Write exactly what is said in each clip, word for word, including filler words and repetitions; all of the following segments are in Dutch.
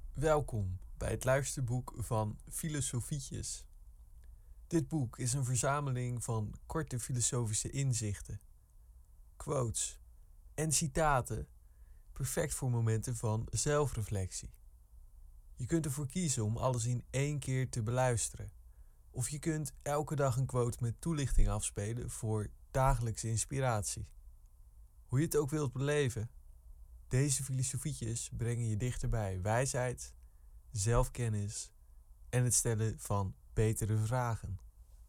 Welkom bij het luisterboek van Filosofietjes. Dit boek is een verzameling van korte filosofische inzichten, quotes en citaten, perfect voor momenten van zelfreflectie. Je kunt ervoor kiezen om alles in één keer te beluisteren, of je kunt elke dag een quote met toelichting afspelen voor dagelijkse inspiratie. Hoe je het ook wilt beleven, deze filosofietjes brengen je dichter bij wijsheid, zelfkennis en het stellen van betere vragen.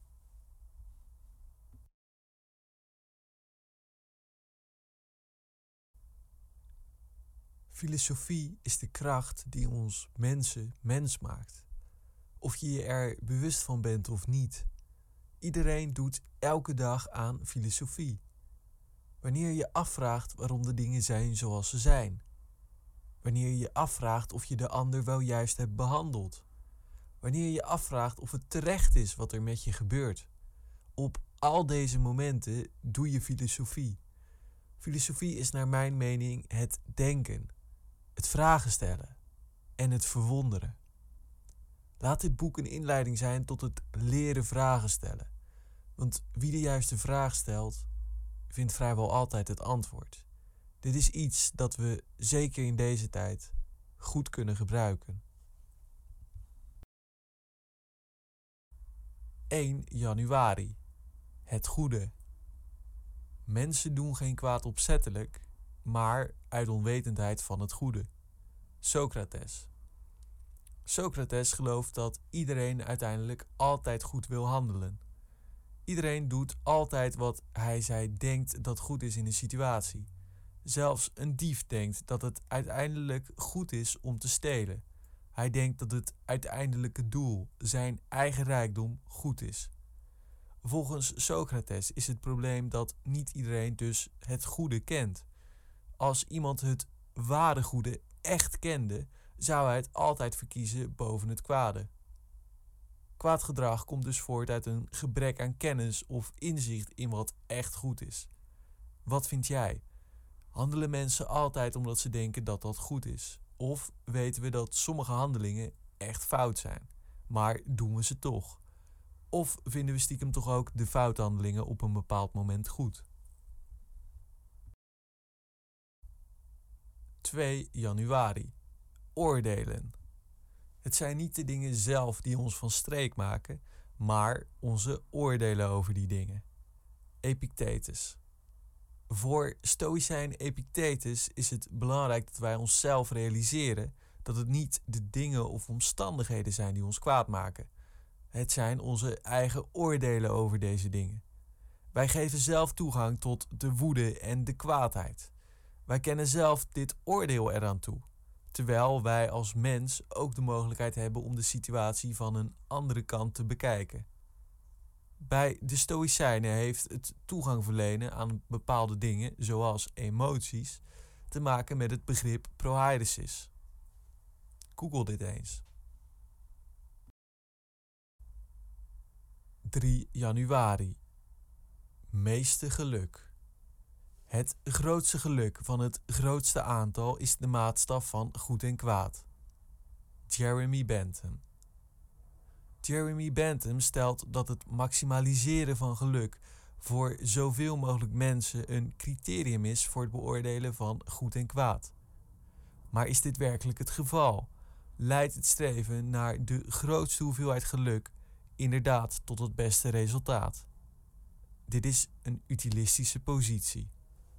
Filosofie is de kracht die ons mensen mens maakt. Of je je er bewust van bent of niet. Iedereen doet elke dag aan filosofie. Wanneer je je afvraagt waarom de dingen zijn zoals ze zijn. Wanneer je je afvraagt of je de ander wel juist hebt behandeld. Wanneer je je afvraagt of het terecht is wat er met je gebeurt. Op al deze momenten doe je filosofie. Filosofie is naar mijn mening het denken, het vragen stellen en het verwonderen. Laat dit boek een inleiding zijn tot het leren vragen stellen. Want wie de juiste vraag stelt, vindt vrijwel altijd het antwoord. Dit is iets dat we, zeker in deze tijd, goed kunnen gebruiken. één januari. Het goede. Mensen doen geen kwaad opzettelijk, maar uit onwetendheid van het goede. Socrates. Socrates gelooft dat iedereen uiteindelijk altijd goed wil handelen. Iedereen doet altijd wat hij zij denkt dat goed is in een situatie. Zelfs een dief denkt dat het uiteindelijk goed is om te stelen. Hij denkt dat het uiteindelijke doel, zijn eigen rijkdom, goed is. Volgens Socrates is het probleem dat niet iedereen dus het goede kent. Als iemand het ware goede echt kende, zou hij het altijd verkiezen boven het kwade. Kwaad gedrag komt dus voort uit een gebrek aan kennis of inzicht in wat echt goed is. Wat vind jij? Handelen mensen altijd omdat ze denken dat dat goed is? Of weten we dat sommige handelingen echt fout zijn, maar doen we ze toch? Of vinden we stiekem toch ook de fouthandelingen op een bepaald moment goed? twee januari. Oordelen. Het zijn niet de dingen zelf die ons van streek maken, maar onze oordelen over die dingen. Epictetus. Voor stoïcijn Epictetus is het belangrijk dat wij onszelf realiseren dat het niet de dingen of omstandigheden zijn die ons kwaad maken. Het zijn onze eigen oordelen over deze dingen. Wij geven zelf toegang tot de woede en de kwaadheid. Wij kennen zelf dit oordeel eraan toe, terwijl wij als mens ook de mogelijkheid hebben om de situatie van een andere kant te bekijken. Bij de Stoïcijnen heeft het toegang verlenen aan bepaalde dingen, zoals emoties, te maken met het begrip proairesis. Google dit eens. drie januari. Meeste geluk. Het grootste geluk van het grootste aantal is de maatstaf van goed en kwaad. Jeremy Bentham. Jeremy Bentham stelt dat het maximaliseren van geluk voor zoveel mogelijk mensen een criterium is voor het beoordelen van goed en kwaad. Maar is dit werkelijk het geval? Leidt het streven naar de grootste hoeveelheid geluk inderdaad tot het beste resultaat? Dit is een utilistische positie.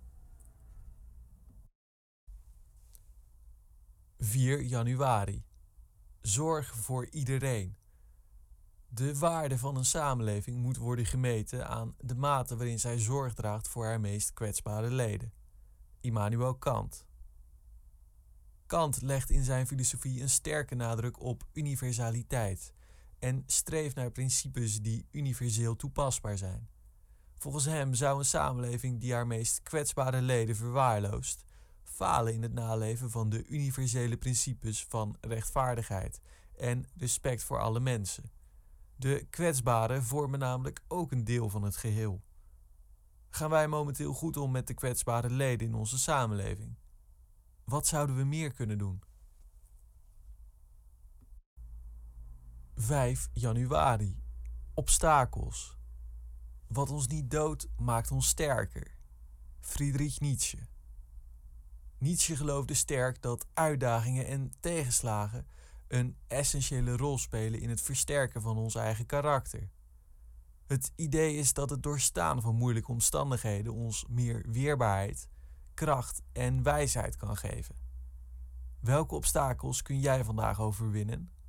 vier januari. Zorg voor iedereen. De waarde van een samenleving moet worden gemeten aan de mate waarin zij zorg draagt voor haar meest kwetsbare leden. Immanuel Kant. Kant legt in zijn filosofie een sterke nadruk op universaliteit en streeft naar principes die universeel toepasbaar zijn. Volgens hem zou een samenleving die haar meest kwetsbare leden verwaarloost, falen in het naleven van de universele principes van rechtvaardigheid en respect voor alle mensen. De kwetsbaren vormen namelijk ook een deel van het geheel. Gaan wij momenteel goed om met de kwetsbare leden in onze samenleving? Wat zouden we meer kunnen doen? vijf januari. Obstakels. Wat ons niet doodt, maakt ons sterker. Friedrich Nietzsche. Nietzsche geloofde sterk dat uitdagingen en tegenslagen een essentiële rol spelen in het versterken van ons eigen karakter. Het idee is dat het doorstaan van moeilijke omstandigheden ons meer weerbaarheid, kracht en wijsheid kan geven. Welke obstakels kun jij vandaag overwinnen?